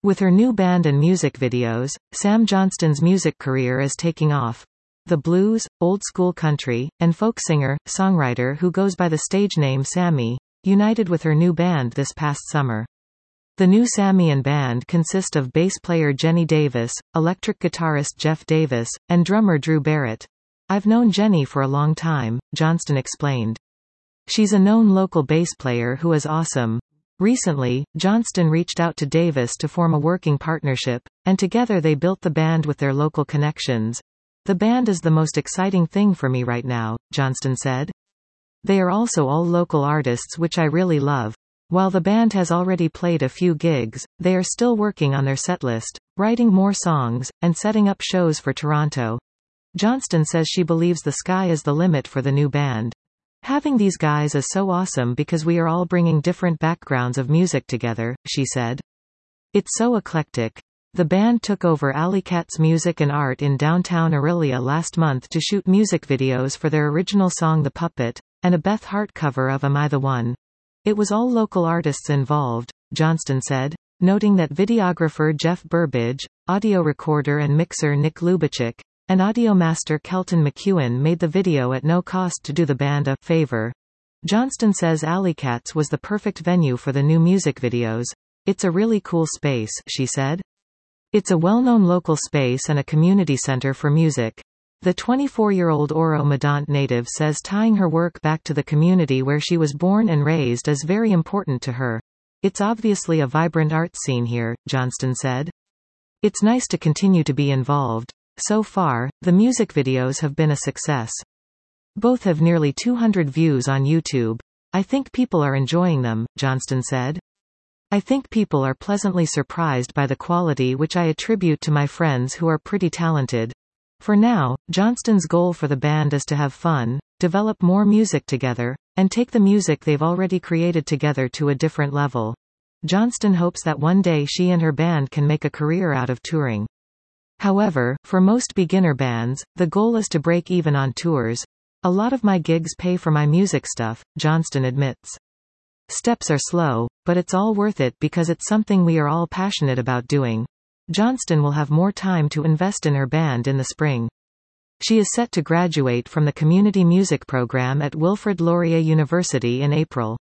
With her new band and music videos, Sam Johnston's music career is taking off. The blues, old-school country, and folk singer-songwriter who goes by the stage name Sammy, united with her new band this past summer. The new Sammy and band consist of bass player Jenny Davis, electric guitarist Jeff Davis, and drummer Drew Barrett. "I've known Jenny for a long time," Johnston explained. "She's a known local bass player who is awesome." Recently, Johnston reached out to Davis to form a working partnership, and together they built the band with their local connections. "The band is the most exciting thing for me right now," Johnston said. "They are also all local artists, which I really love. While the band has already played a few gigs, they are still working on their setlist, writing more songs, and setting up shows for Toronto." Johnston says she believes the sky is the limit for the new band. "Having these guys is so awesome because we are all bringing different backgrounds of music together," she said. "It's so eclectic." The band took over Alley Cat's music and art in downtown Orillia last month to shoot music videos for their original song The Puppet, and a Beth Hart cover of Am I the One? "It was all local artists involved," Johnston said, noting that videographer Jeff Burbidge, audio recorder and mixer Nick Lubachik, and audio master Kelton McEwen made the video at no cost to do the band a favor. Johnston says Alley Cat's was the perfect venue for the new music videos. "It's a really cool space," she said. "It's a well-known local space and a community center for music." The 24-year-old Oro-Medonte native says tying her work back to the community where she was born and raised is very important to her. "It's obviously a vibrant art scene here," Johnston said. "It's nice to continue to be involved." So far, the music videos have been a success. Both have nearly 200 views on YouTube. "I think people are enjoying them," Johnston said. "I think people are pleasantly surprised by the quality, which I attribute to my friends who are pretty talented." For now, Johnston's goal for the band is to have fun, develop more music together, and take the music they've already created together to a different level. Johnston hopes that one day she and her band can make a career out of touring. However, for most beginner bands, the goal is to break even on tours. "A lot of my gigs pay for my music stuff," Johnston admits. "Steps are slow, but it's all worth it because it's something we are all passionate about doing." Johnston will have more time to invest in her band in the spring. She is set to graduate from the community music program at Wilfrid Laurier University in April.